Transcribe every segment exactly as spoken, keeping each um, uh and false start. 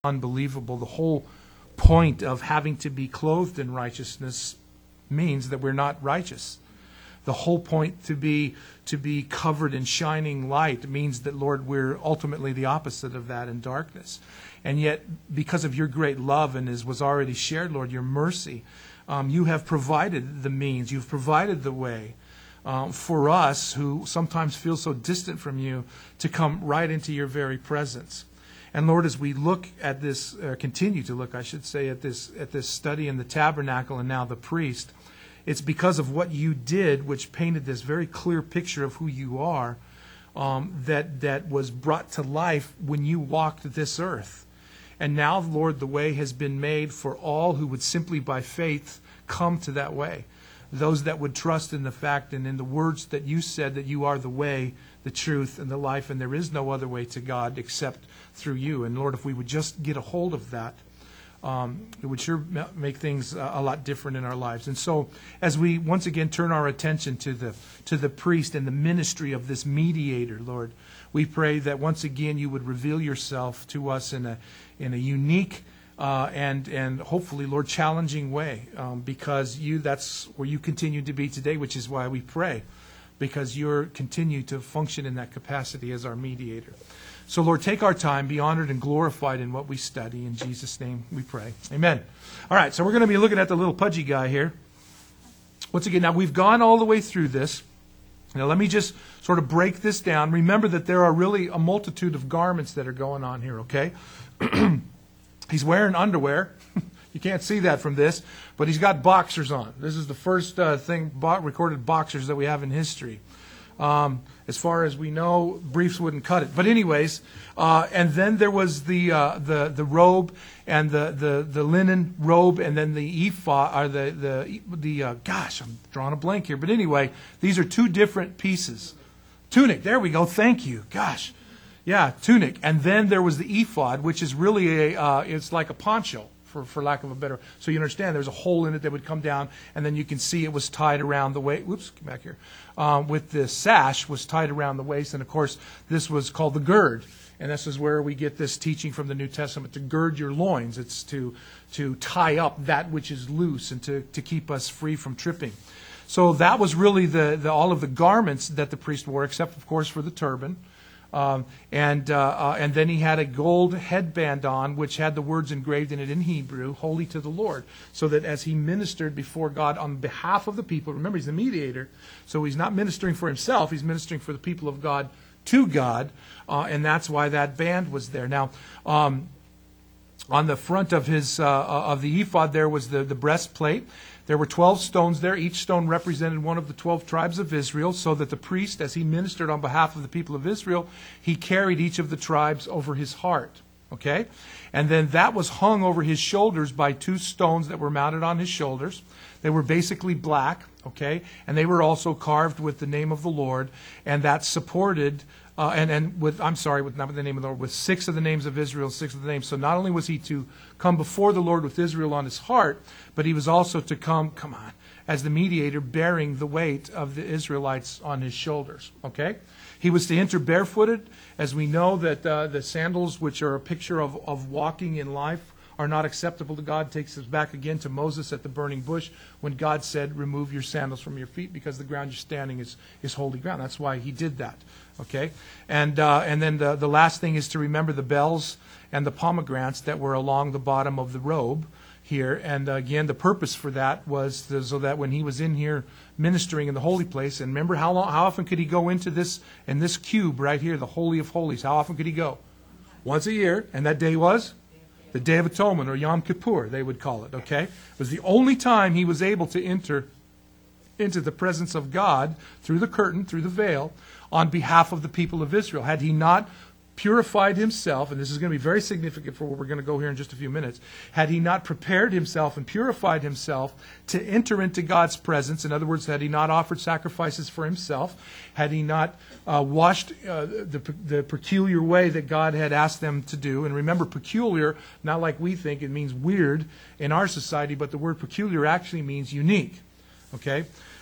unbelievable. The whole point of having to be clothed in righteousness means that we're not righteous. The whole point to be to be covered in shining light means that, Lord, we're ultimately the opposite of that in darkness. And yet, because of your great love and as was already shared, Lord, your mercy, um, you have provided the means, you've provided the way um, for us who sometimes feel so distant from you to come right into your very presence. And Lord, as we look at this, uh, continue to look, I should say, at this at this study in the tabernacle and now the priest, it's because of what you did, which painted this very clear picture of who you are, um, that that was brought to life when you walked this earth. And now, Lord, the way has been made for all who would simply by faith come to that way. Those that would trust in the fact and in the words that you said that you are the way, the truth, and the life, and there is no other way to God except through you. And Lord, if we would just get a hold of that, Um, it would sure make things uh, a lot different in our lives. And so, as we once again turn our attention to the to the priest and the ministry of this mediator, Lord, we pray that once again you would reveal yourself to us in a in a unique uh, and and hopefully, Lord, challenging way, um, because you that's where you continue to be today, which is why we pray, because you continue to function in that capacity as our mediator. So, Lord, take our time, be honored and glorified in what we study. In Jesus' name we pray. Amen. All right, so we're going to be looking at the little pudgy guy here. Once again, now we've gone all the way through this. Now let me just sort of break this down. Remember that there are really a multitude of garments that are going on here, okay? He's wearing underwear. You can't see that from this, but he's got boxers on. This is the first uh, thing, bo- recorded boxers that we have in history. Um, as far as we know, briefs wouldn't cut it. But anyways, uh, and then there was the uh, the the robe and the, the, the linen robe, and then the ephod, or the the the uh, gosh, I'm drawing a blank here. But anyway, these are two different pieces. Tunic. There we go. Thank you. Gosh, yeah, tunic. And then there was the ephod, which is really a uh, it's like a poncho. For, for lack of a better, so you understand there's a hole in it that would come down, and then you can see it was tied around the waist. Whoops, come back here. Um, with the sash was tied around the waist, and of course this was called the gird, and this is where we get this teaching from the New Testament to gird your loins. It's to to tie up that which is loose and to to keep us free from tripping. So that was really the, the all of the garments that the priest wore, except of course for the turban. Um, and uh, uh, and then he had a gold headband on, which had the words engraved in it in Hebrew, "Holy to the Lord," so that as he ministered before God on behalf of the people, remember he's the mediator, so he's not ministering for himself, he's ministering for the people of God to God, uh, and that's why that band was there. Now, um, on the front of his uh, of the ephod there was the, the breastplate. There were twelve stones there. Each stone represented one of the twelve tribes of Israel, so that the priest, as he ministered on behalf of the people of Israel, he carried each of the tribes over his heart. Okay? And then that was hung over his shoulders by two stones that were mounted on his shoulders. They were basically black, okay? And they were also carved with the name of the Lord, and that supported Uh, and, and with, I'm sorry, with not with the name of the Lord, with six of the names of Israel, six of the names. So not only was he to come before the Lord with Israel on his heart, but he was also to come, come on, as the mediator bearing the weight of the Israelites on his shoulders. Okay? He was to enter barefooted, as we know that uh, the sandals, which are a picture of, of walking in life, are not acceptable to God. Takes us back again to Moses at the burning bush when God said, remove your sandals from your feet because the ground you're standing is, is holy ground. That's why he did that. Okay? And uh, and then the, the last thing is to remember the bells and the pomegranates that were along the bottom of the robe here. And uh, again, the purpose for that was to, so that when he was in here ministering in the holy place, and remember how long, how often could he go into this, in this cube right here, the Holy of Holies? How often could he go? Once a year. And that day was? The Day of Atonement, or Yom Kippur, they would call it, okay? It was the only time he was able to enter into the presence of God through the curtain, through the veil, on behalf of the people of Israel. Had he not purified himself, and this is going to be very significant for where we're going to go here in just a few minutes, had he not prepared himself and purified himself to enter into God's presence, in other words, had he not offered sacrifices for himself, had he not uh, washed uh, the, the peculiar way that God had asked them to do, and remember, peculiar, not like we think, it means weird in our society, but the word peculiar actually means unique, okay?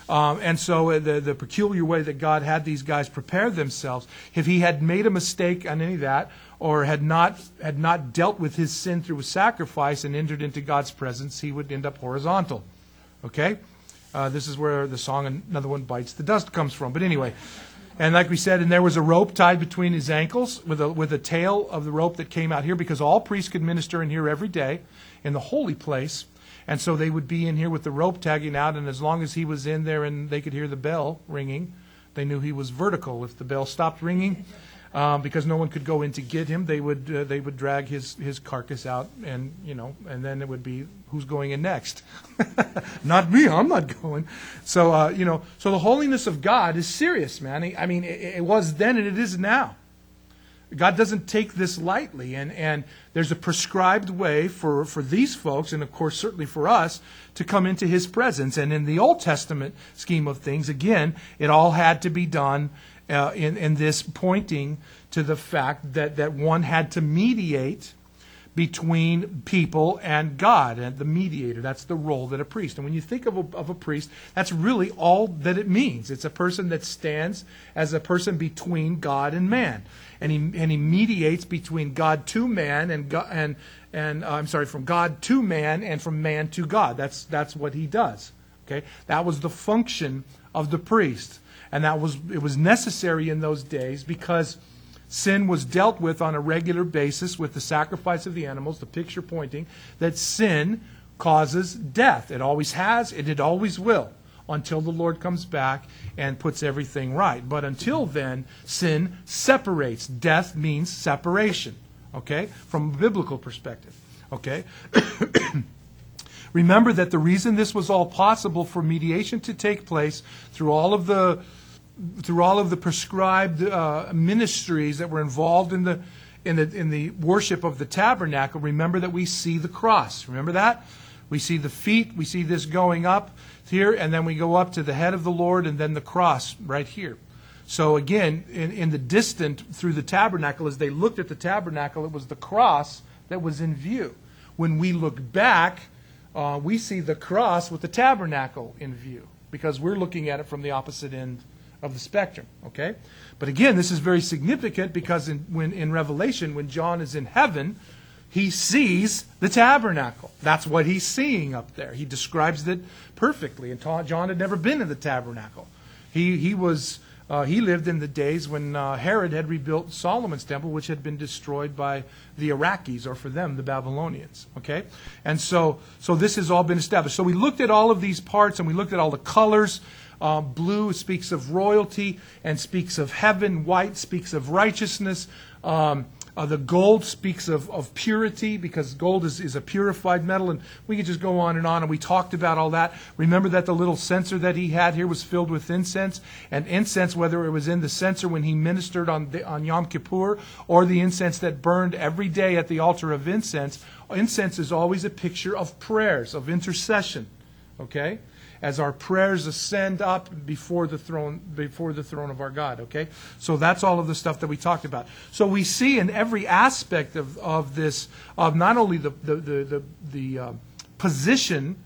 Um, and so the, the peculiar way that God had these guys prepare themselves, if he had made a mistake on any of that, or had not had not dealt with his sin through a sacrifice and entered into God's presence, he would end up horizontal. Okay? Uh, this is where the song, Another One Bites the Dust, comes from. But anyway, and like we said, and there was a rope tied between his ankles with a, with a tail of the rope that came out here, because all priests could minister in here every day in the holy place. And so they would be in here with the rope tagging out, and as long as he was in there and they could hear the bell ringing, they knew he was vertical. If the bell stopped ringing, um, because no one could go in to get him, they would uh, they would drag his, his carcass out, and you know, and then it would be, who's going in next? Not me. I'm not going. So uh, you know, so the holiness of God is serious, man. I mean, it, it was then and it is now. God doesn't take this lightly, and, and there's a prescribed way for, for these folks, and of course certainly for us, to come into his presence. And in the Old Testament scheme of things, again, it all had to be done uh, in, in this pointing to the fact that, that one had to mediate between people and God, and the mediator. That's the role that a priest. And when you think of a, of a priest, that's really all that it means. It's a person that stands as a person between God and man, and he and he mediates between God to man and God, and and uh, I'm sorry, from God to man and from man to God. That's that's what he does. Okay, that was the function of the priest, and that was it was necessary in those days because sin was dealt with on a regular basis with the sacrifice of the animals, the picture pointing that sin causes death. It always has, and it always will, until the Lord comes back and puts everything right. But until then, sin separates. Death means separation, okay, from a biblical perspective, okay? Remember that the reason this was all possible for mediation to take place through all of the through all of the prescribed uh, ministries that were involved in the in the in the worship of the tabernacle, remember that we see the cross. Remember that? We see the feet, we see this going up here, and then we go up to the head of the Lord, and then the cross right here. So again, in, in the distant through the tabernacle, as they looked at the tabernacle, it was the cross that was in view. When we look back, uh, we see the cross with the tabernacle in view, because we're looking at it from the opposite end of the spectrum, okay? But again, this is very significant because in, when, in Revelation, when John is in heaven, he sees the tabernacle. That's what he's seeing up there. He describes it perfectly. And John had never been in the tabernacle. He he was uh, he lived in the days when uh, Herod had rebuilt Solomon's temple, which had been destroyed by the Iraqis, or for them, the Babylonians. Okay, and so so this has all been established. So we looked at all of these parts, and we looked at all the colors. Uh, blue speaks of royalty and speaks of heaven. White speaks of righteousness. Um, uh, the gold speaks of, of purity, because gold is, is a purified metal. And we could just go on and on, and we talked about all that. Remember that the little censer that he had here was filled with incense. And incense, whether it was in the censer when he ministered on, the, on Yom Kippur, or the incense that burned every day at the altar of incense, incense is always a picture of prayers, of intercession. Okay? As our prayers ascend up before the throne, before the throne of our God. Okay, so that's all of the stuff that we talked about. So we see in every aspect of, of this, of not only the the the the, the uh, position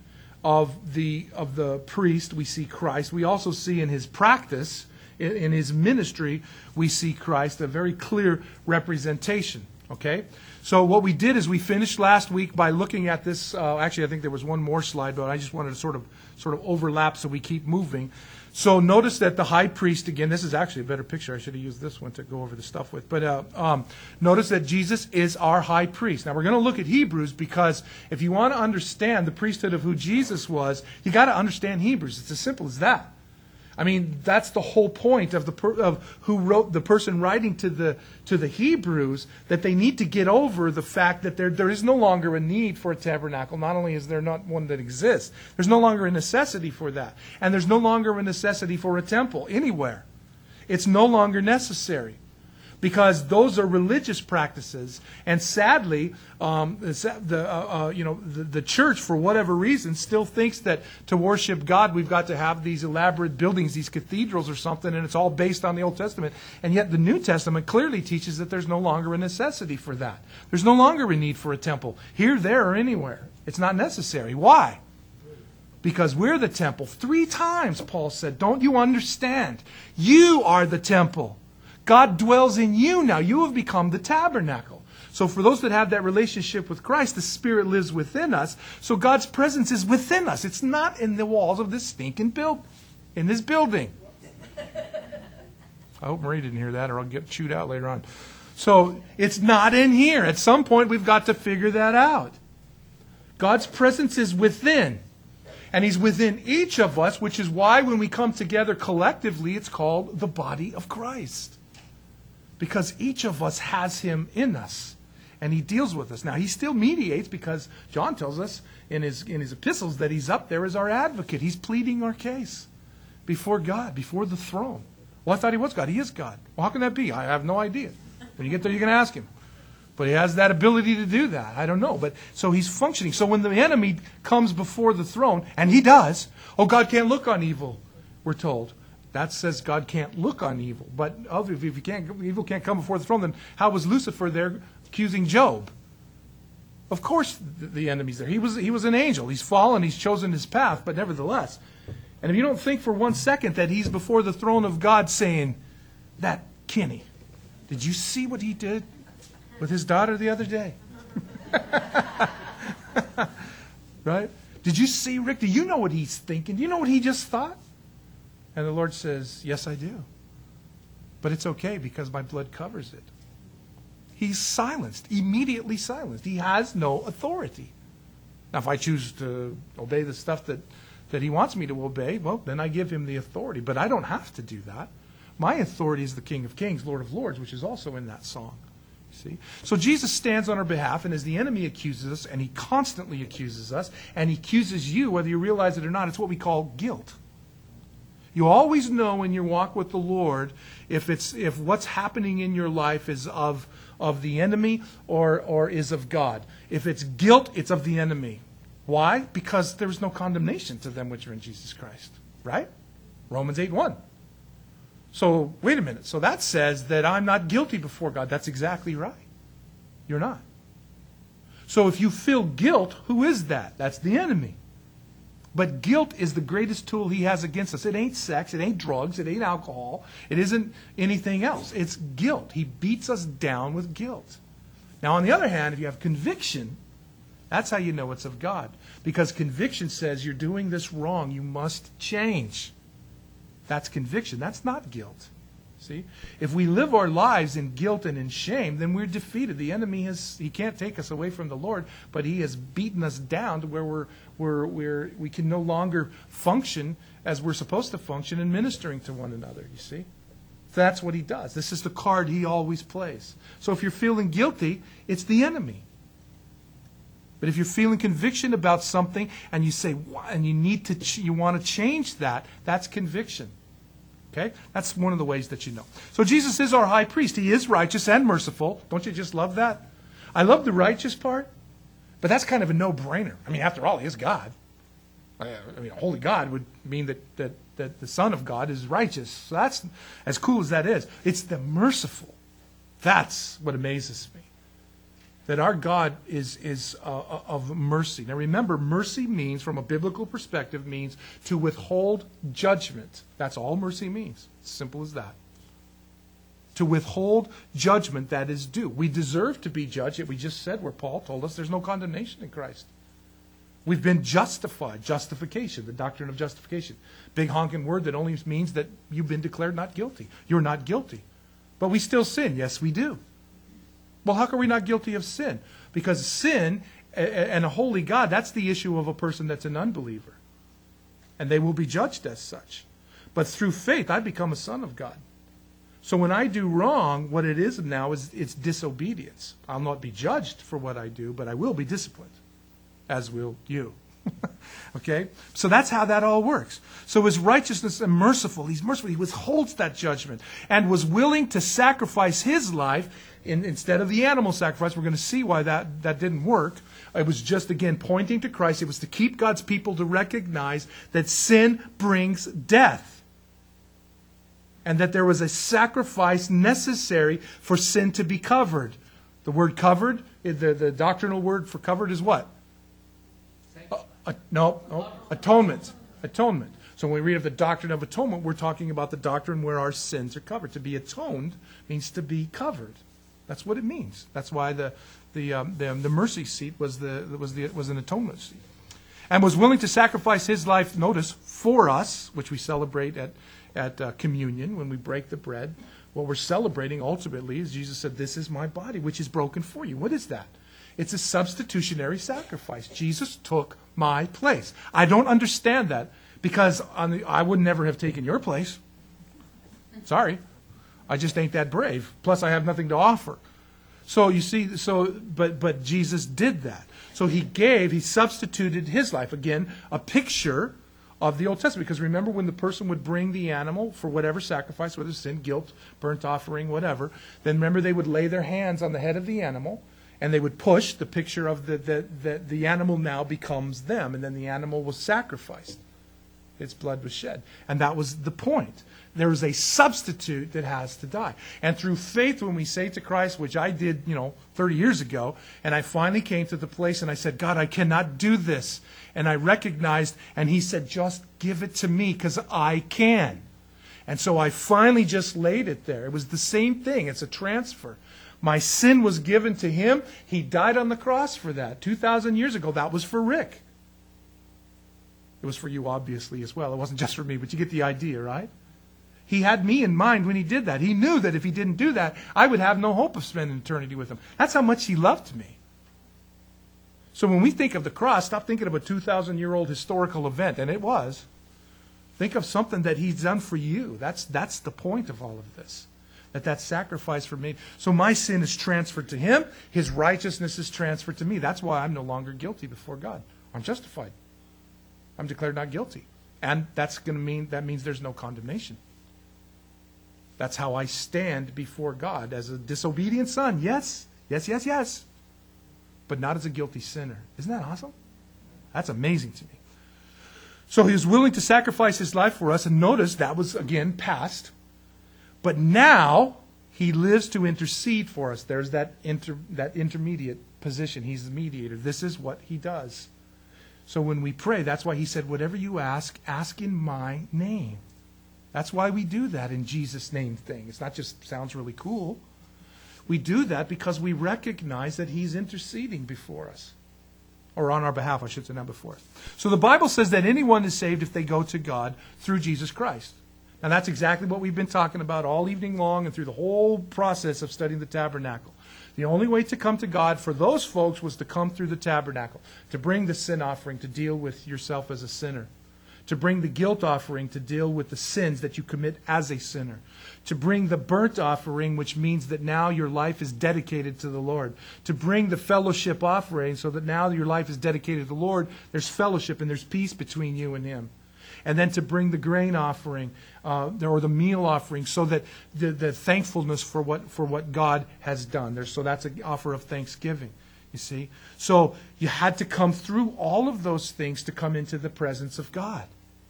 of the of the priest, we see Christ. We also see in his practice, in, in his ministry, we see Christ, a very clear representation. Okay. So what we did is we finished last week by looking at this. Uh, actually, I think there was one more slide, but I just wanted to sort of sort of overlap so we keep moving. So notice that the high priest, again, this is actually a better picture. I should have used this one to go over the stuff with. But uh, um, notice that Jesus is our high priest. Now, we're going to look at Hebrews, because if you want to understand the priesthood of who Jesus was, you got to understand Hebrews. It's as simple as that. I mean, that's the whole point of the per, of who wrote the person writing to the to the Hebrews, that they need to get over the fact that there there is no longer a need for a tabernacle. Not only is there not one that exists, there's no longer a necessity for that, and there's no longer a necessity for a temple anywhere. It's no longer necessary, because those are religious practices, and sadly, um, the uh, uh, you know the, the church, for whatever reason, still thinks that to worship God we've got to have these elaborate buildings, these cathedrals or something, and it's all based on the Old Testament. And yet the New Testament clearly teaches that there's no longer a necessity for that. There's no longer a need for a temple here, there, or anywhere. It's not necessary. Why? because we're the temple. Three times Paul said, don't you understand? You are the temple. God dwells in you now. You have become the tabernacle. So for those that have that relationship with Christ, the Spirit lives within us. So God's presence is within us. It's not in the walls of this stinking build, in this building. I hope Marie didn't hear that, or I'll get chewed out later on. So it's not in here. At some point, we've got to figure that out. God's presence is within. And He's within each of us, which is why when we come together collectively, it's called the body of Christ. Because each of us has Him in us. And He deals with us. Now, He still mediates, because John tells us in his, in his epistles that He's up there as our advocate. He's pleading our case before God, before the throne. Well, I thought He was God. He is God. Well, how can that be? I have no idea. When you get there, you can ask Him. But He has that ability to do that. I don't know. But so He's functioning. So when the enemy comes before the throne, and he does, oh, God can't look on evil, we're told. That says God can't look on evil. But if you can't, evil can't come before the throne, then how was Lucifer there accusing Job? Of course the enemy's there. He was, he was an angel. He's fallen. He's chosen his path. But nevertheless, and if you don't think for one second that he's before the throne of God saying, that Kenny, did you see what he did with his daughter the other day? Right? Did you see, Rick? Do you know what he's thinking? Do you know what he just thought? And the Lord says, yes, I do. But it's okay because my blood covers it. He's silenced, immediately silenced. He has no authority. Now, if I choose to obey the stuff that, that He wants me to obey, well, then I give Him the authority. But I don't have to do that. My authority is the King of Kings, Lord of Lords, which is also in that song. See? So Jesus stands on our behalf, and as the enemy accuses us, and he constantly accuses us, and he accuses you, whether you realize it or not, it's what we call guilt. You always know when you walk with the Lord if it's if what's happening in your life is of, of the enemy or, or is of God. If it's guilt, it's of the enemy. Why? Because there is no condemnation to them which are in Jesus Christ. Right? Romans eight one. So, wait a minute. So that says that I'm not guilty before God. That's exactly right. You're not. So if you feel guilt, who is that? That's the enemy. But guilt is the greatest tool he has against us. It ain't sex. It ain't drugs. It ain't alcohol. It isn't anything else. It's guilt. He beats us down with guilt. Now, on the other hand, if you have conviction, that's how you know it's of God. Because conviction says you're doing this wrong. You must change. That's conviction. That's not guilt. See? If we live our lives in guilt and in shame, then we're defeated. The enemy has, he can't take us away from the Lord, but he has beaten us down to where we're, we're, we're, we can no longer function as we're supposed to function in ministering to one another, you see? That's what he does. This is the card he always plays. So if you're feeling guilty, it's the enemy. But if you're feeling conviction about something and you say, and you need to, ch- you want to change that, that's conviction. Okay? That's one of the ways that you know. So Jesus is our high priest. He is righteous and merciful. Don't you just love that? I love the righteous part, but that's kind of a no-brainer. I mean, after all, he is God. I mean, a holy God would mean that, that, that the Son of God is righteous. So that's, as cool as that is, it's the merciful. That's what amazes me. That our God is, is uh, of mercy. Now remember, mercy means, from a biblical perspective, means to withhold judgment. That's all mercy means. Simple as that. To withhold judgment that is due. We deserve to be judged, yet we just said where Paul told us there's no condemnation in Christ. We've been justified. Justification, the doctrine of justification. Big honking word that only means that you've been declared not guilty. You're not guilty. But we still sin. Yes, we do. Well, how come we not guilty of sin? Because sin and a holy God, that's the issue of a person that's an unbeliever. And they will be judged as such. But through faith, I become a son of God. So when I do wrong, what it is now is it's disobedience. I'll not be judged for what I do, but I will be disciplined, as will you. Okay? So that's how that all works. So his righteousness and merciful, he's merciful. He withholds that judgment and was willing to sacrifice his life in, instead of the animal sacrifice. We're going to see why that, that didn't work. It was just, again, pointing to Christ. It was to keep God's people to recognize that sin brings death. And that there was a sacrifice necessary for sin to be covered. The word covered, the, the doctrinal word for covered is what? Uh, no, no, atonement. Atonement. So when we read of the doctrine of atonement, we're talking about the doctrine where our sins are covered. To be atoned means to be covered. That's what it means. That's why the the um, the, the mercy seat was the was the was an atonement seat, and was willing to sacrifice his life. Notice, for us, which we celebrate at at uh, communion when we break the bread. What we're celebrating ultimately is Jesus said, "This is my body, which is broken for you." What is that? It's a substitutionary sacrifice. Jesus took my place. I don't understand that because on the, I would never have taken your place. Sorry. I just ain't that brave. Plus, I have nothing to offer. So you see, so but but Jesus did that. So he gave, he substituted his life. Again, a picture of the Old Testament. Because remember when the person would bring the animal for whatever sacrifice, whether sin, guilt, burnt offering, whatever, then remember they would lay their hands on the head of the animal, and they would push the picture of the, the, the, the animal now becomes them. And then the animal was sacrificed. Its blood was shed. And that was the point. There is a substitute that has to die. And through faith, when we say to Christ, which I did, you know, thirty years ago, and I finally came to the place and I said, God, I cannot do this. And I recognized, and he said, just give it to me because I can. And so I finally just laid it there. It was the same thing. It's a transfer. My sin was given to him. He died on the cross for that. two thousand years ago, that was for Rick. It was for you, obviously, as well. It wasn't just for me, but you get the idea, right? He had me in mind when he did that. He knew that if he didn't do that, I would have no hope of spending eternity with him. That's how much he loved me. So when we think of the cross, stop thinking of a two thousand year old historical event, and it was. Think of something that he's done for you. That's, that's the point of all of this. That that sacrifice for me. So my sin is transferred to him. His righteousness is transferred to me. That's why I'm no longer guilty before God. I'm justified. I'm declared not guilty. And that's going to mean, that means there's no condemnation. That's how I stand before God as a disobedient son. Yes, yes, yes, yes. But not as a guilty sinner. Isn't that awesome? That's amazing to me. So he was willing to sacrifice his life for us. And notice that was, again, past. But now he lives to intercede for us. There's that inter, that intermediate position. He's the mediator. This is what he does. So when we pray, that's why he said, whatever you ask, ask in my name. That's why we do that in Jesus' name thing. It's not just sounds really cool. We do that because we recognize that he's interceding before us. Or on our behalf, I should say, not before us. So the Bible says that anyone is saved if they go to God through Jesus Christ. And that's exactly what we've been talking about all evening long and through the whole process of studying the tabernacle. The only way to come to God for those folks was to come through the tabernacle, to bring the sin offering, to deal with yourself as a sinner, to bring the guilt offering, to deal with the sins that you commit as a sinner, to bring the burnt offering, which means that now your life is dedicated to the Lord, to bring the fellowship offering so that now your life is dedicated to the Lord, there's fellowship and there's peace between you and him. And then to bring the grain offering uh, or the meal offering so that the, the thankfulness for what for what God has done. There's, so that's an offer of thanksgiving, you see. So you had to come through all of those things to come into the presence of God.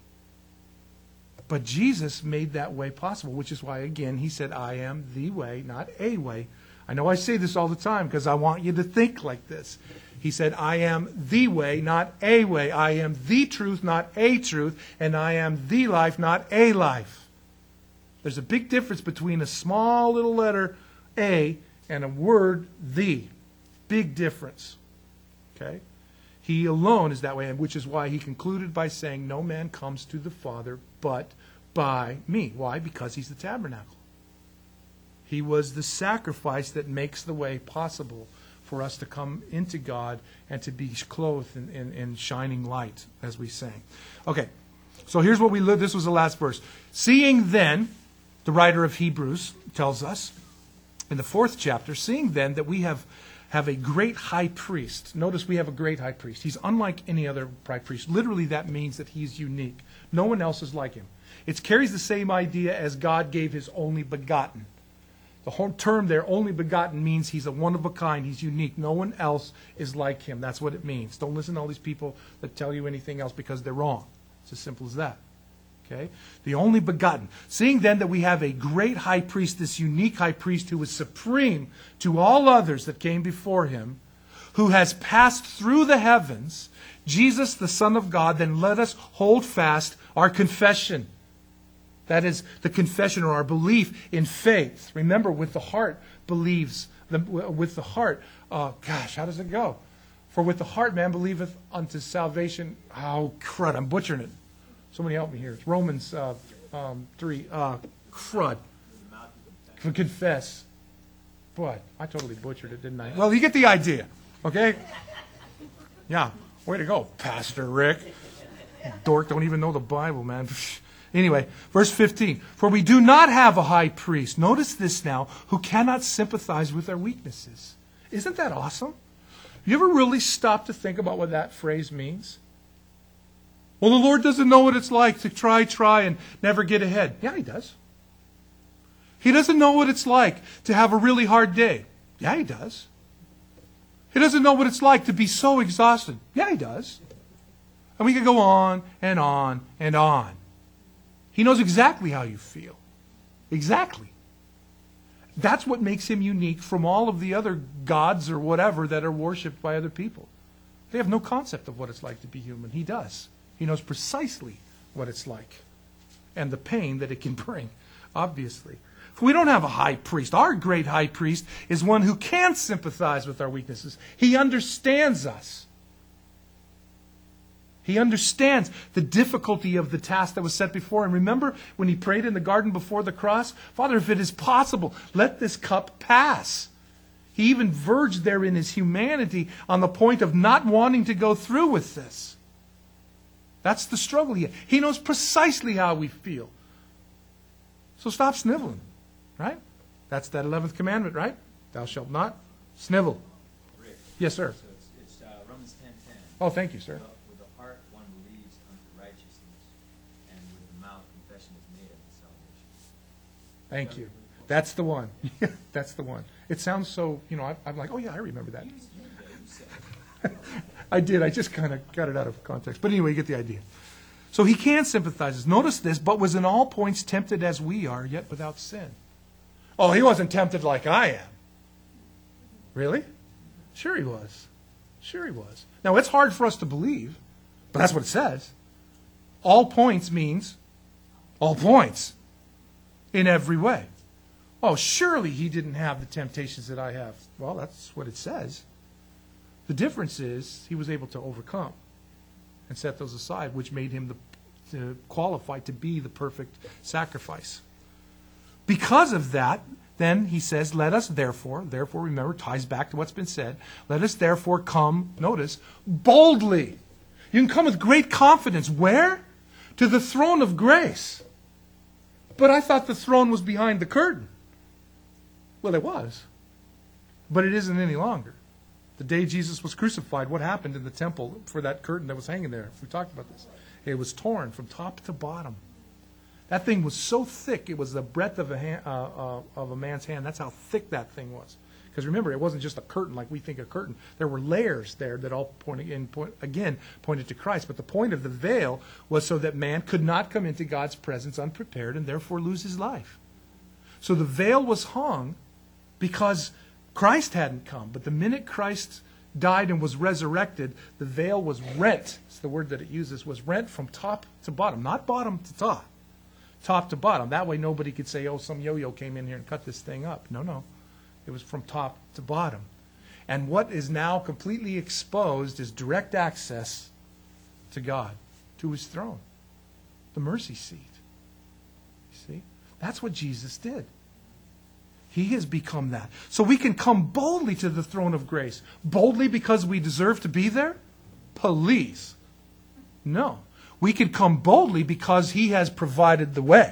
But Jesus made that way possible, which is why, again, he said, I am the way, not a way. I know I say this all the time because I want you to think like this. He said, I am the way, not a way. I am the truth, not a truth. And I am the life, not a life. There's a big difference between a small little letter A and a word the. Big difference. Okay? He alone is that way, and which is why he concluded by saying, no man comes to the Father but by me. Why? Because he's the tabernacle. He was the sacrifice that makes the way possible for us to come into God and to be clothed in, in, in shining light, as we sang. Okay, so here's what we live. This was the last verse. Seeing then, the writer of Hebrews tells us in the fourth chapter, seeing then that we have, have a great high priest. Notice we have a great high priest. He's unlike any other high priest. Literally, that means that he's unique. No one else is like him. It carries the same idea as God gave his only begotten. The whole term there, only begotten, means he's a one of a kind. He's unique. No one else is like him. That's what it means. Don't listen to all these people that tell you anything else because they're wrong. It's as simple as that. Okay? The only begotten. Seeing then that we have a great high priest, this unique high priest who is supreme to all others that came before him, who has passed through the heavens, Jesus, the Son of God, then let us hold fast our confession. That is the confession or our belief in faith. Remember, with the heart believes, the, with the heart, uh, gosh, how does it go? For with the heart man believeth unto salvation. Oh, crud, I'm butchering it. Somebody help me here. It's Romans uh, um, three. Uh, crud. Confess. What? I totally butchered it, didn't I? Well, you get the idea. Okay? Yeah. Way to go, Pastor Rick. Dork, don't even know the Bible, man. Anyway, verse fifteen. For we do not have a high priest, notice this now, who cannot sympathize with our weaknesses. Isn't that awesome? You ever really stop to think about what that phrase means? Well, the Lord doesn't know what it's like to try, try, and never get ahead. Yeah, He does. He doesn't know what it's like to have a really hard day. Yeah, He does. He doesn't know what it's like to be so exhausted. Yeah, He does. And we could go on and on and on. He knows exactly how you feel. Exactly. That's what makes Him unique from all of the other gods or whatever that are worshipped by other people. They have no concept of what it's like to be human. He does. He knows precisely what it's like and the pain that it can bring, obviously. We don't have a high priest. Our great high priest is one who can sympathize with our weaknesses. He understands us. He understands the difficulty of the task that was set before him. Remember when he prayed in the garden before the cross? Father, if it is possible, let this cup pass. He even verged there in his humanity on the point of not wanting to go through with this. That's the struggle here. He knows precisely how we feel. So stop sniveling. Right? That's that eleventh commandment, right? Thou shalt not snivel. Rick. Yes, sir. So it's, it's uh, Romans ten ten. Oh, thank you, sir. With the, with the heart one believes unto righteousness, and with the mouth confession is made unto salvation. Thank you. That's the one. That's the one. It sounds so, you know, I, I'm like, oh yeah, I remember that. You, you, you said it. I did. I just kind of got it out of context. But anyway, you get the idea. So he can sympathize. Notice this, but was in all points tempted as we are, yet without sin. Oh, he wasn't tempted like I am. Really? Sure he was. Sure he was. Now, it's hard for us to believe, but that's what it says. All points means all points in every way. Oh, surely he didn't have the temptations that I have. Well, that's what it says. The difference is he was able to overcome and set those aside, which made him the, to qualified to be the perfect sacrifice. Because of that, then he says, let us therefore, therefore remember, ties back to what's been said, let us therefore come, notice, boldly. You can come with great confidence. Where? To the throne of grace. But I thought the throne was behind the curtain. Well, it was. But it isn't any longer. The day Jesus was crucified, what happened in the temple for that curtain that was hanging there? We talked about this. It was torn from top to bottom. That thing was so thick, it was the breadth of a, hand, uh, uh, of a man's hand. That's how thick that thing was. Because remember, it wasn't just a curtain like we think a curtain. There were layers there that all pointed in, point, again pointed to Christ. But the point of the veil was so that man could not come into God's presence unprepared and therefore lose his life. So the veil was hung because Christ hadn't come. But the minute Christ died and was resurrected, the veil was rent. It's the word that it uses, was rent from top to bottom. Not bottom to top. Top to bottom. That way nobody could say, oh, some yo-yo came in here and cut this thing up. No, no. It was from top to bottom. And what is now completely exposed is direct access to God, to His throne, the mercy seat. You see? That's what Jesus did. He has become that. So we can come boldly to the throne of grace. Boldly because we deserve to be there? Please. No. We can come boldly because He has provided the way.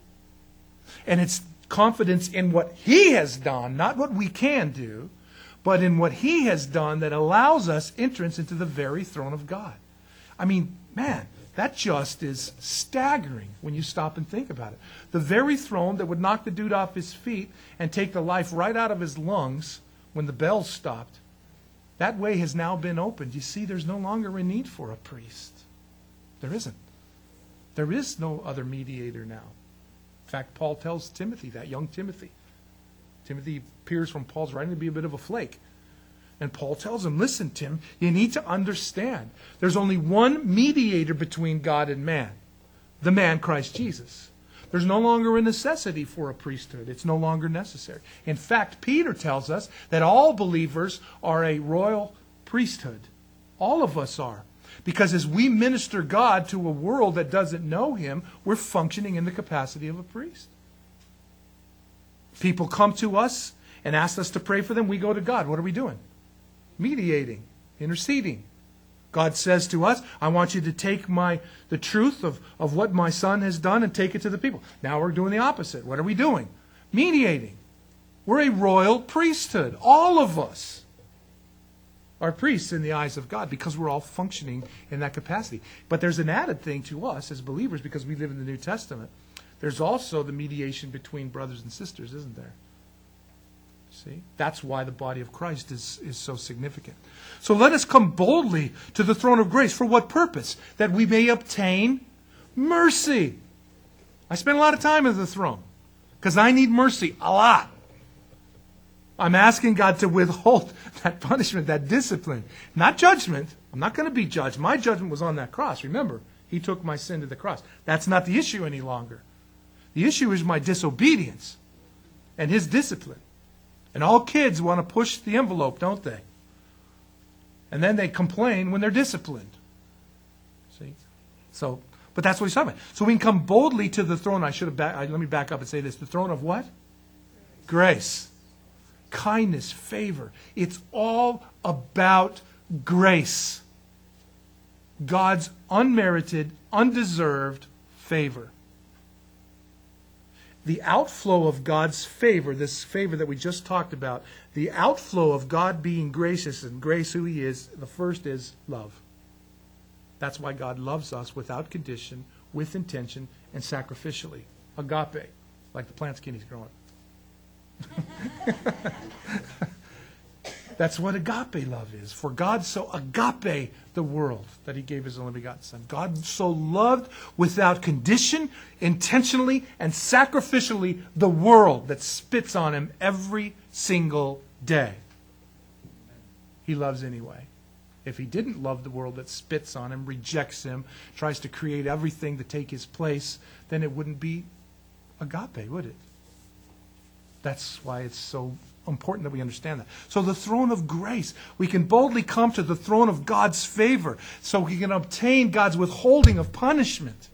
And it's confidence in what He has done, not what we can do, but in what He has done that allows us entrance into the very throne of God. I mean, man, that just is staggering when you stop and think about it. The very throne that would knock the dude off his feet and take the life right out of his lungs when the bells stopped, that way has now been opened. You see, there's no longer a need for a priest. There isn't. There is no other mediator now. In fact, Paul tells Timothy that, young Timothy. Timothy appears from Paul's writing to be a bit of a flake. And Paul tells him, listen, Tim, you need to understand. There's only one mediator between God and man, the man Christ Jesus. There's no longer a necessity for a priesthood. It's no longer necessary. In fact, Peter tells us that all believers are a royal priesthood. All of us are. Because as we minister God to a world that doesn't know Him, we're functioning in the capacity of a priest. People come to us and ask us to pray for them. We go to God. What are we doing? Mediating, interceding. God says to us, I want you to take my the truth of, of what my son has done and take it to the people. Now we're doing the opposite. What are we doing? Mediating. We're a royal priesthood. All of us are priests in the eyes of God because we're all functioning in that capacity. But there's an added thing to us as believers because we live in the New Testament. There's also the mediation between brothers and sisters, isn't there? See? That's why the body of Christ is, is so significant. So let us come boldly to the throne of grace. For what purpose? That we may obtain mercy. I spend a lot of time at the throne because I need mercy a lot. I'm asking God to withhold that punishment, that discipline. Not judgment. I'm not going to be judged. My judgment was on that cross. Remember, He took my sin to the cross. That's not the issue any longer. The issue is my disobedience and His discipline. And all kids want to push the envelope, don't they? And then they complain when they're disciplined. See? So, but that's what he's talking about. So we can come boldly to the throne. I should have back, let me back up and say this. The throne of what? Grace. Kindness, favor. It's all about grace. God's unmerited, undeserved favor. The outflow of God's favor, this favor that we just talked about, the outflow of God being gracious and grace who He is, the first is love. That's why God loves us without condition, with intention, and sacrificially. Agape, like the plant skinny's growing. That's what agape love is. For God so agape the world that He gave His only begotten Son. God so loved without condition, intentionally, and sacrificially the world that spits on Him every single day. He loves anyway. If He didn't love the world that spits on Him, rejects Him, tries to create everything to take His place, then it wouldn't be agape, would it? That's why it's so important that we understand that. So the throne of grace, we can boldly come to the throne of God's favor so we can obtain God's withholding of punishment.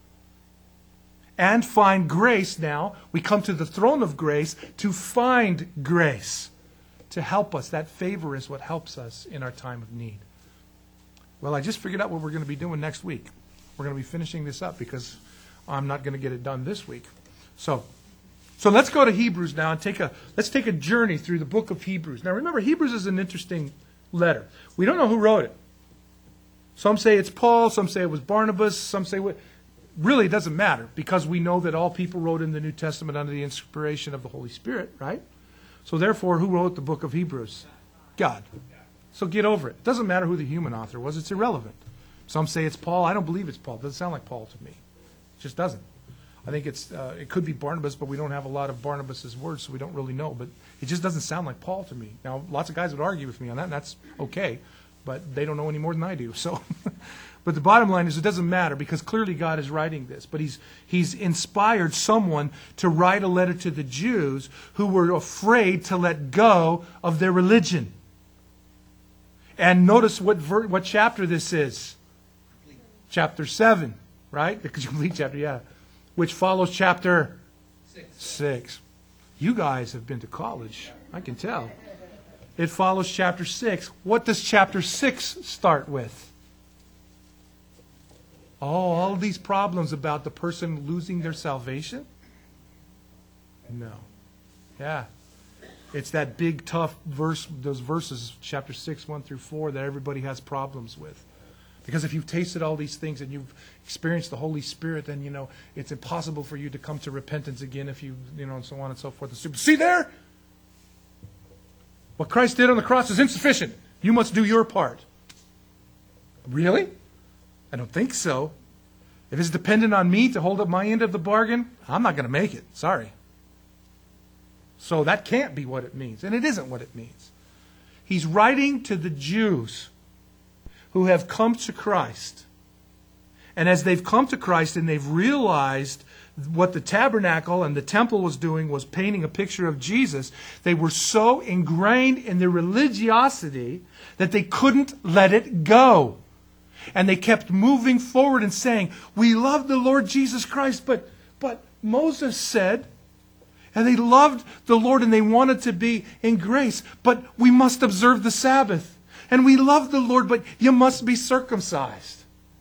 And find grace now. We come to the throne of grace to find grace to help us. That favor is what helps us in our time of need. Well, I just figured out what we're going to be doing next week. We're going to be finishing this up because I'm not going to get it done this week. So, So let's go to Hebrews now and take a let's take a journey through the book of Hebrews. Now remember, Hebrews is an interesting letter. We don't know who wrote it. Some say it's Paul, some say it was Barnabas, some say what. Really, it doesn't matter because we know that all people wrote in the New Testament under the inspiration of the Holy Spirit, right? So therefore, who wrote the book of Hebrews? God. So get over it. It doesn't matter who the human author was. It's irrelevant. Some say it's Paul. I don't believe it's Paul. It doesn't sound like Paul to me. It just doesn't. I think it's uh, it could be Barnabas, but we don't have a lot of Barnabas' words, so we don't really know. But it just doesn't sound like Paul to me. Now, lots of guys would argue with me on that, and that's okay, but they don't know any more than I do. So, but the bottom line is it doesn't matter because clearly God is writing this. But he's he's inspired someone to write a letter to the Jews who were afraid to let go of their religion. And notice what ver- what chapter this is. Chapter seven, right? The complete chapter, yeah. Which follows chapter six. six. You guys have been to college. I can tell. It follows chapter six. What does chapter six start with? Oh, all these problems about the person losing their salvation? No. Yeah. It's that big, tough verse, those verses, chapter six, one through four, that everybody has problems with. Because if you've tasted all these things and you've experienced the Holy Spirit, then, you know, it's impossible for you to come to repentance again if you, you know, and so on and so forth. See there? What Christ did on the cross is insufficient. You must do your part. Really? I don't think so. If it's dependent on me to hold up my end of the bargain, I'm not going to make it. Sorry. So that can't be what it means. And it isn't what it means. He's writing to the Jews who have come to Christ. And as they've come to Christ and they've realized what the tabernacle and the temple was doing was painting a picture of Jesus, they were so ingrained in their religiosity that they couldn't let it go. And they kept moving forward and saying, we love the Lord Jesus Christ, but, but Moses said, and they loved the Lord and they wanted to be in grace, but we must observe the Sabbath. And we love the Lord, but you must be circumcised.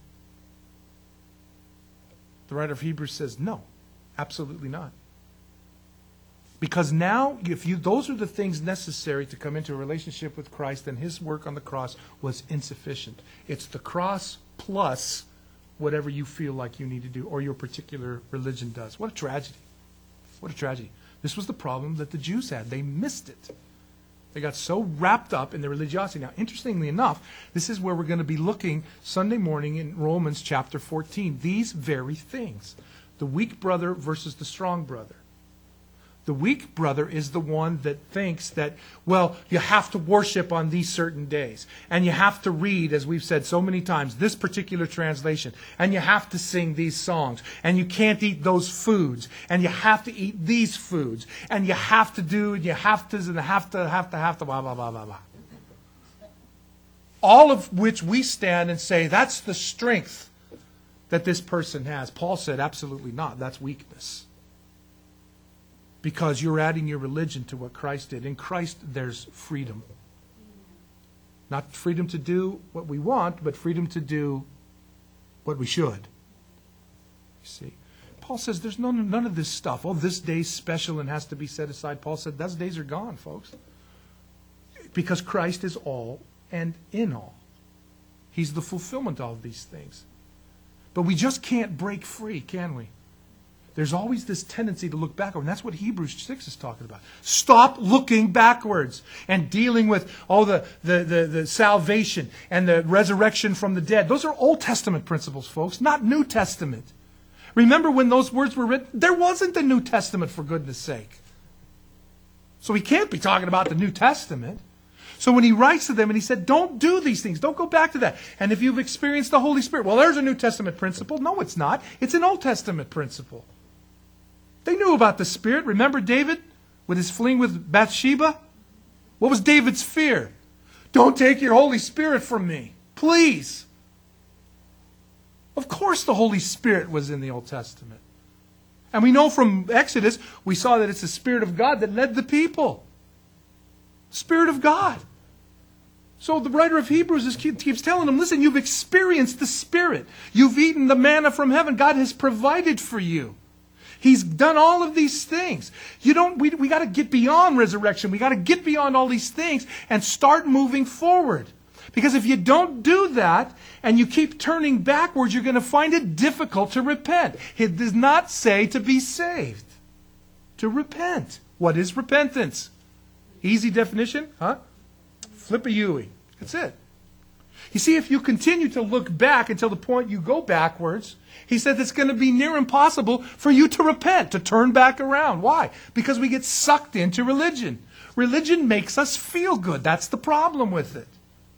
The writer of Hebrews says, no, absolutely not. Because now, if you those are the things necessary to come into a relationship with Christ, then His work on the cross was insufficient. It's the cross plus whatever you feel like you need to do, or your particular religion does. What a tragedy. What a tragedy. This was the problem that the Jews had. They missed it. They got so wrapped up in their religiosity. Now, interestingly enough, this is where we're going to be looking Sunday morning in Romans chapter fourteen. These very things. The weak brother versus the strong brother. The weak brother is the one that thinks that, well, you have to worship on these certain days. And you have to read, as we've said so many times, this particular translation. And you have to sing these songs. And you can't eat those foods. And you have to eat these foods. And you have to do, and you have to, and have to, have to, have to, blah, blah, blah, blah, blah. All of which we stand and say, that's the strength that this person has. Paul said, absolutely not. That's weakness. Because you're adding your religion to what Christ did. In Christ, there's freedom. Not freedom to do what we want, but freedom to do what we should. You see? Paul says there's none, none of this stuff. Oh, this day's special and has to be set aside. Paul said those days are gone, folks. Because Christ is all and in all. He's the fulfillment of all of these things. But we just can't break free, can we? There's always this tendency to look backward, and that's what Hebrews six is talking about. Stop looking backwards and dealing with, oh, the, the, the, the salvation and the resurrection from the dead. Those are Old Testament principles, folks, not New Testament. Remember when those words were written? There wasn't a New Testament, for goodness sake. So he can't be talking about the New Testament. So when he writes to them and he said, don't do these things. Don't go back to that. And if you've experienced the Holy Spirit, well, there's a New Testament principle. No, it's not. It's an Old Testament principle. They knew about the Spirit. Remember David with his fling with Bathsheba? What was David's fear? Don't take your Holy Spirit from me. Please. Of course the Holy Spirit was in the Old Testament. And we know from Exodus, we saw that it's the Spirit of God that led the people. Spirit of God. So the writer of Hebrews is, keeps telling them, listen, you've experienced the Spirit. You've eaten the manna from heaven. God has provided for you. He's done all of these things. You don't, we, we got to get beyond resurrection. We got to get beyond all these things and start moving forward. Because if you don't do that and you keep turning backwards, you're going to find it difficult to repent. It does not say to be saved. To repent. What is repentance? Easy definition, huh? Flip a Huey. That's it. You see, if you continue to look back until the point you go backwards, he said it's going to be near impossible for you to repent, to turn back around. Why? Because we get sucked into religion. Religion makes us feel good. That's the problem with it.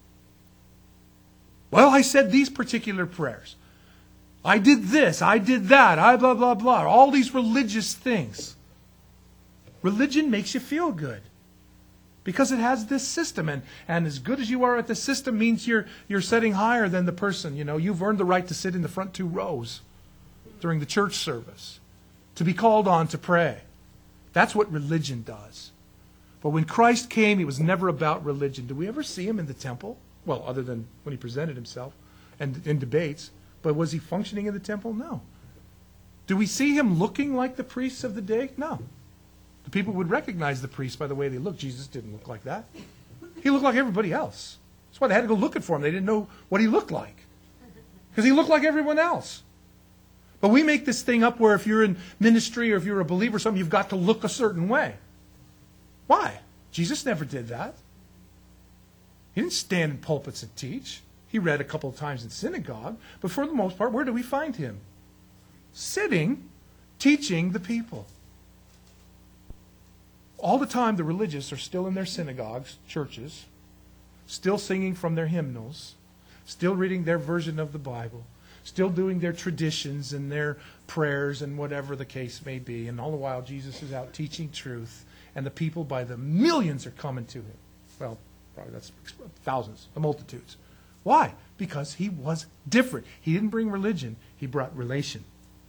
Well, I said these particular prayers. I did this. I did that. I blah, blah, blah. All these religious things. Religion makes you feel good. Because it has this system, and, and as good as you are at the system means you're you're setting higher than the person. You know, you've earned the right to sit in the front two rows during the church service, to be called on to pray. That's what religion does. But when Christ came, he was never about religion. Did we ever see him in the temple? Well, other than when he presented himself and in debates. But was he functioning in the temple? No. Do we see him looking like the priests of the day? No. The people would recognize the priests by the way they looked. Jesus didn't look like that. He looked like everybody else. That's why they had to go looking for him. They didn't know what he looked like. Because he looked like everyone else. But we make this thing up where if you're in ministry or if you're a believer or something, you've got to look a certain way. Why? Jesus never did that. He didn't stand in pulpits and teach. He read a couple of times in synagogue. But for the most part, where do we find him? Sitting, teaching the people. All the time, the religious are still in their synagogues, churches, still singing from their hymnals, still reading their version of the Bible, still doing their traditions and their prayers and whatever the case may be. And all the while, Jesus is out teaching truth, and the people by the millions are coming to him. Well, probably that's thousands, the multitudes. Why? Because he was different. He didn't bring religion, he brought relation.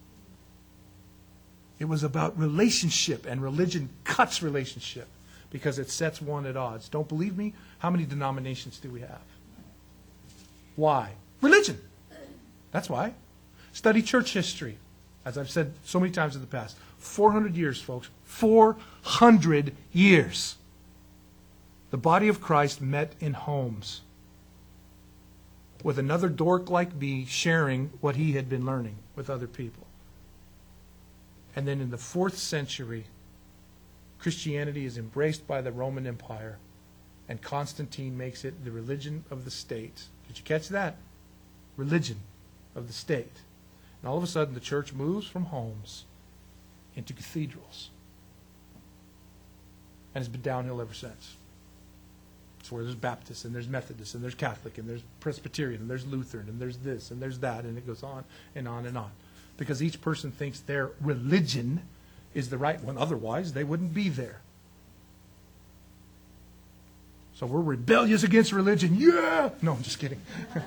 It was about relationship, and religion cuts relationship because it sets one at odds. Don't believe me? How many denominations do we have? Why? Religion. That's why. Study church history. As I've said so many times in the past, four hundred years, folks. four hundred years. The body of Christ met in homes with another dork like me sharing what he had been learning with other people. And then in the fourth century, Christianity is embraced by the Roman Empire, and Constantine makes it the religion of the state. Did you catch that? Religion of the state. And all of a sudden, the church moves from homes into cathedrals. And it's been downhill ever since. It's where there's Baptist, and there's Methodist, and there's Catholic, and there's Presbyterian, and there's Lutheran, and there's this, and there's that, and it goes on and on and on. Because each person thinks their religion is the right one. Otherwise, they wouldn't be there. So we're rebellious against religion. Yeah! No, I'm just kidding.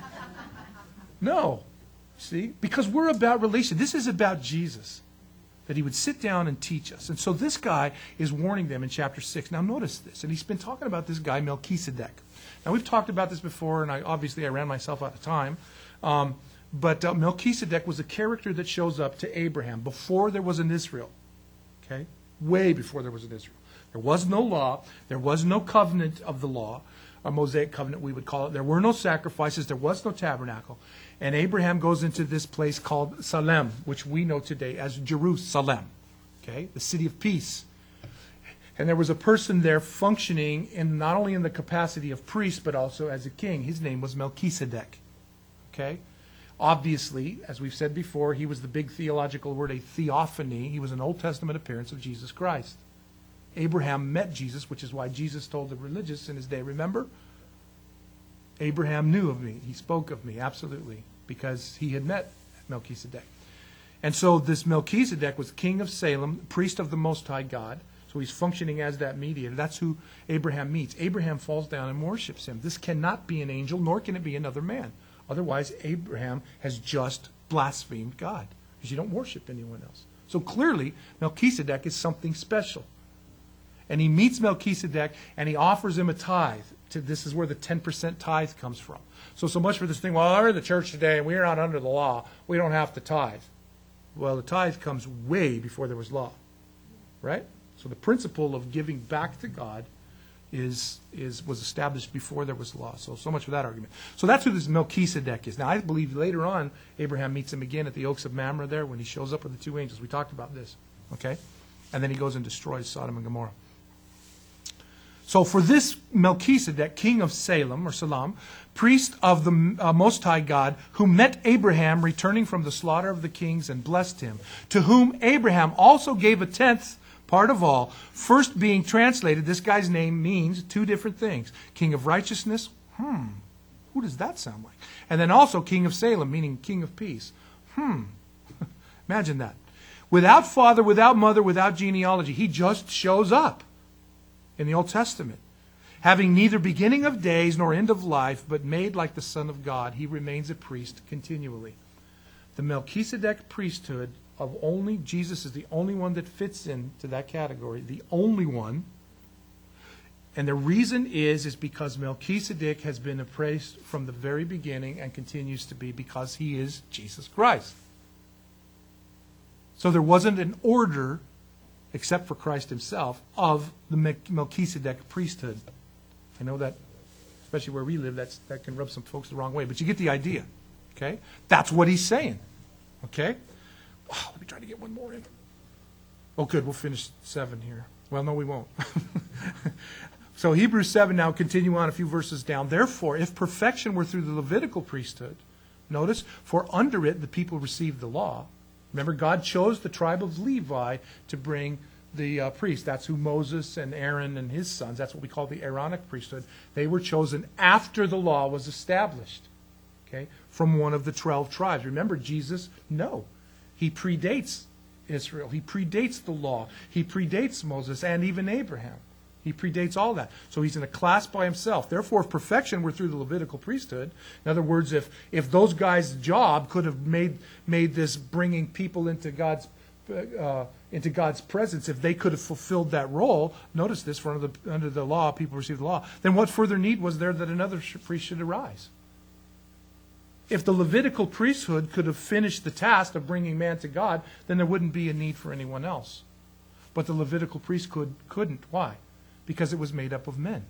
No. See? Because we're about relation. This is about Jesus. That he would sit down and teach us. And so this guy is warning them in chapter six. Now notice this. And he's been talking about this guy, Melchizedek. Now we've talked about this before, and I obviously I ran myself out of time. Um, but uh, Melchizedek was a character that shows up to Abraham before there was an Israel. Okay? Way before there was an Israel. There was no law. There was no covenant of the law. A Mosaic covenant, we would call it. There were no sacrifices. There was no tabernacle. And Abraham goes into this place called Salem, which we know today as Jerusalem. Okay? The city of peace. And there was a person there functioning in not only in the capacity of priest, but also as a king. His name was Melchizedek. Okay? Obviously, as we've said before, he was the big theological word, a theophany. He was an Old Testament appearance of Jesus Christ. Abraham met Jesus, which is why Jesus told the religious in his day, remember? Abraham knew of me. He spoke of me, absolutely, because he had met Melchizedek. And so this Melchizedek was king of Salem, priest of the Most High God. So he's functioning as that mediator. That's who Abraham meets. Abraham falls down and worships him. This cannot be an angel, nor can it be another man. Otherwise, Abraham has just blasphemed God, because you don't worship anyone else. So clearly, Melchizedek is something special. And he meets Melchizedek, and he offers him a tithe. To, this is where the ten percent tithe comes from. So, so much for this thing, well, we're in the church today, and we're not under the law. We don't have to tithe. Well, the tithe comes way before there was law. Right? So the principle of giving back to God is, is was established before there was law. So, so much for that argument. So that's who this Melchizedek is. Now, I believe later on, Abraham meets him again at the Oaks of Mamre there when he shows up with the two angels. We talked about this. Okay? And then he goes and destroys Sodom and Gomorrah. So for this Melchizedek, king of Salem, or Salam, priest of the uh, Most High God, who met Abraham returning from the slaughter of the kings and blessed him, to whom Abraham also gave a tenth part of all, first being translated, this guy's name means two different things. King of righteousness, hmm, who does that sound like? And then also king of Salem, meaning king of peace. Hmm, imagine that. Without father, without mother, without genealogy, he just shows up. In the Old Testament, having neither beginning of days nor end of life, but made like the Son of God, he remains a priest continually. The Melchizedek priesthood of only Jesus is the only one that fits into that category, the only one. And the reason is, is because Melchizedek has been a priest from the very beginning and continues to be because he is Jesus Christ. So there wasn't an order, except for Christ himself, of the Melchizedek priesthood. I know that, especially where we live, that's, that can rub some folks the wrong way, but you get the idea. Okay? That's what he's saying. Okay? Oh, let me try to get one more in. Oh, good, we'll finish seven here. Well, no, we won't. So Hebrews seven now, continue on a few verses down. Therefore, if perfection were through the Levitical priesthood, notice, for under it the people received the law. Remember, God chose the tribe of Levi to bring the uh, priests. That's who Moses and Aaron and his sons, that's what we call the Aaronic priesthood. They were chosen after the law was established, okay, from one of the twelve tribes. Remember, Jesus, no, he predates Israel. He predates the law. He predates Moses and even Abraham. He predates all that. So he's in a class by himself. Therefore, if perfection were through the Levitical priesthood, in other words, if, if those guys' job could have made, made this bringing people into God's uh, into God's presence, if they could have fulfilled that role, notice this, for under the, under the law, people receive the law, then what further need was there that another priest should arise? If the Levitical priesthood could have finished the task of bringing man to God, then there wouldn't be a need for anyone else. But the Levitical priesthood couldn't. Why? Because it was made up of men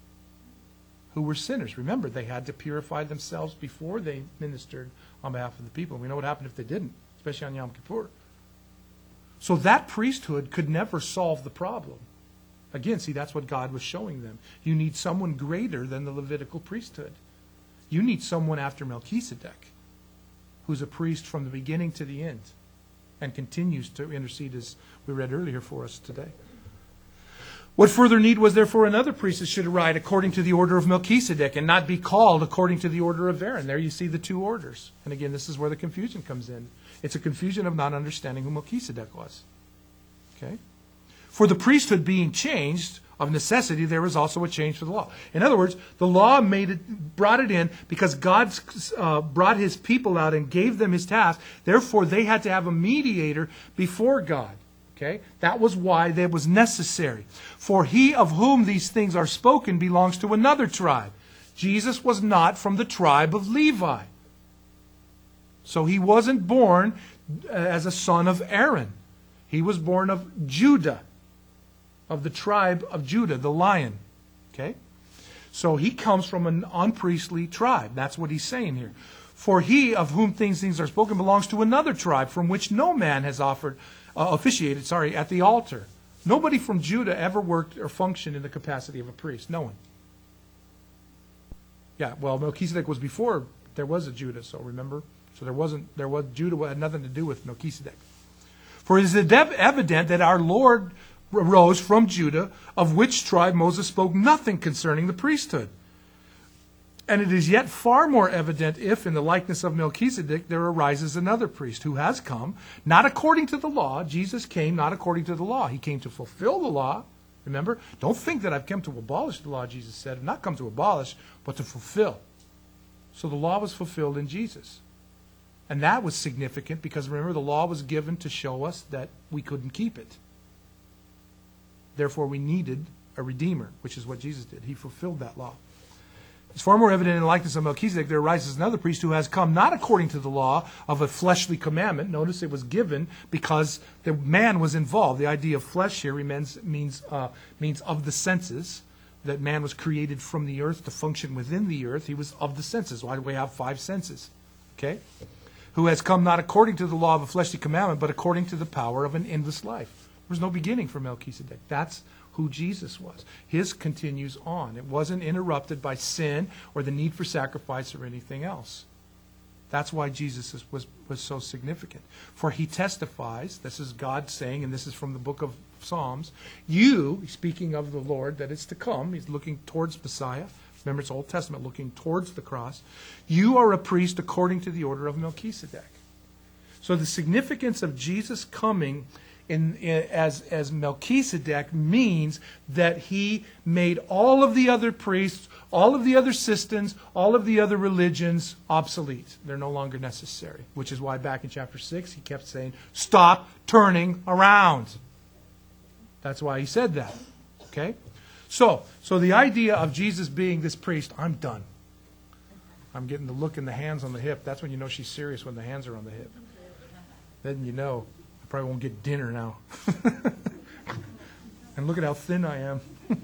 who were sinners. Remember, they had to purify themselves before they ministered on behalf of the people. We know what happened if they didn't, especially on Yom Kippur. So that priesthood could never solve the problem. Again, see, that's what God was showing them. You need someone greater than the Levitical priesthood. You need someone after Melchizedek, who's a priest from the beginning to the end and continues to intercede, as we read earlier, for us today. What further need was there for another priest that should arise according to the order of Melchizedek and not be called according to the order of Aaron? There you see the two orders. And again, this is where the confusion comes in. It's a confusion of not understanding who Melchizedek was. Okay? For the priesthood being changed, of necessity, there was also a change for the law. In other words, the law made it, brought it in because God uh, brought his people out and gave them his task. Therefore, they had to have a mediator before God. Okay? That was why that was necessary. For he of whom these things are spoken belongs to another tribe. Jesus was not from the tribe of Levi. So he wasn't born as a son of Aaron. He was born of Judah, of the tribe of Judah, the lion. Okay? So he comes from an unpriestly tribe. That's what he's saying here. For he of whom things things are spoken belongs to another tribe from which no man has offered, uh, officiated, sorry, at the altar. Nobody from Judah ever worked or functioned in the capacity of a priest. No one. Yeah, well, Melchizedek was before there was a Judah, so remember? So there wasn't, there was, Judah had nothing to do with Melchizedek. For it is evident that our Lord arose from Judah, of which tribe Moses spoke nothing concerning the priesthood. And it is yet far more evident if, in the likeness of Melchizedek, there arises another priest who has come, not according to the law. Jesus came not according to the law. He came to fulfill the law. Remember, don't think that I've come to abolish the law, Jesus said. I've not come to abolish, but to fulfill. So the law was fulfilled in Jesus. And that was significant because, remember, the law was given to show us that we couldn't keep it. Therefore, we needed a Redeemer, which is what Jesus did. He fulfilled that law. It's far more evident in the likeness of Melchizedek, there arises another priest who has come not according to the law of a fleshly commandment. Notice it was given because the man was involved. The idea of flesh here means, means, uh, means of the senses, that man was created from the earth to function within the earth. He was of the senses. Why do we have five senses? Okay? Who has come not according to the law of a fleshly commandment, but according to the power of an endless life. There was no beginning for Melchizedek. That's who Jesus was. His continues on. It wasn't interrupted by sin or the need for sacrifice or anything else. That's why Jesus is, was, was so significant. For he testifies, this is God saying, and this is from the book of Psalms, you, speaking of the Lord that is to come, he's looking towards Messiah. Remember, it's Old Testament, looking towards the cross. You are a priest according to the order of Melchizedek. So the significance of Jesus coming In, in, as, as Melchizedek means that he made all of the other priests, all of the other systems, all of the other religions obsolete. They're no longer necessary, which is why back in chapter six he kept saying, stop turning around. That's why he said that. Okay? So, so the idea of Jesus being this priest, I'm done. I'm getting the look in the hands on the hip. That's when you know she's serious, when the hands are on the hip. Then you know. Probably won't get dinner now. And look at how thin I am.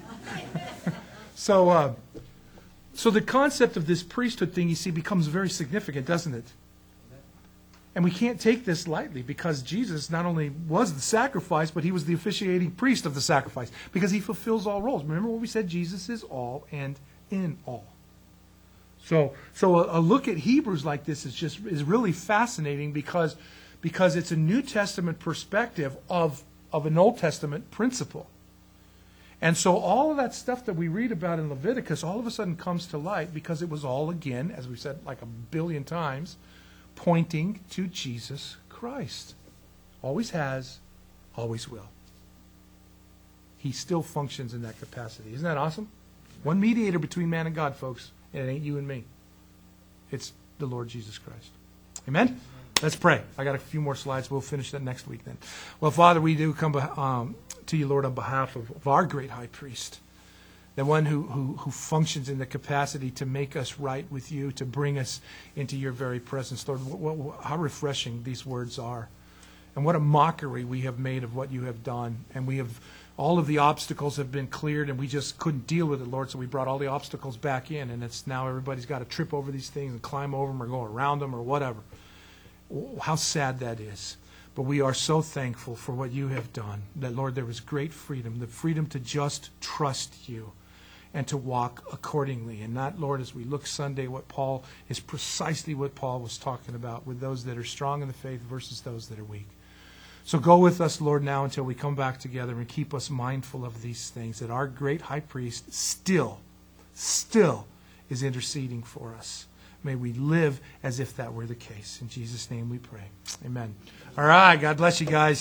so, uh, so the concept of this priesthood thing, you see, becomes very significant, doesn't it? And we can't take this lightly because Jesus not only was the sacrifice, but he was the officiating priest of the sacrifice because he fulfills all roles. Remember what we said? Jesus is all and in all. So, so a, a look at Hebrews like this is just is really fascinating because. Because it's a New Testament perspective of of an Old Testament principle. And so all of that stuff that we read about in Leviticus all of a sudden comes to light because it was all, again, as we've said like a billion times, pointing to Jesus Christ. Always has, always will. He still functions in that capacity. Isn't that awesome? One mediator between man and God, folks, and it ain't you and me. It's the Lord Jesus Christ. Amen? Let's pray. I got a few more slides. We'll finish that next week then. Well, Father, we do come um, to you, Lord, on behalf of, of our great high priest, the one who, who, who functions in the capacity to make us right with you, to bring us into your very presence. Lord, what, what, how refreshing these words are. And what a mockery we have made of what you have done. And we have, all of the obstacles have been cleared and we just couldn't deal with it, Lord, so we brought all the obstacles back in. And it's now everybody's got to trip over these things and climb over them or go around them or whatever. How sad that is. But we are so thankful for what you have done. That, Lord, there was great freedom. The freedom to just trust you and to walk accordingly. And not, Lord, as we look Sunday, what Paul is precisely what Paul was talking about with those that are strong in the faith versus those that are weak. So go with us, Lord, now until we come back together and keep us mindful of these things, that our great high priest still, still is interceding for us. May we live as if that were the case. In Jesus' name we pray. Amen. All right. God bless you guys.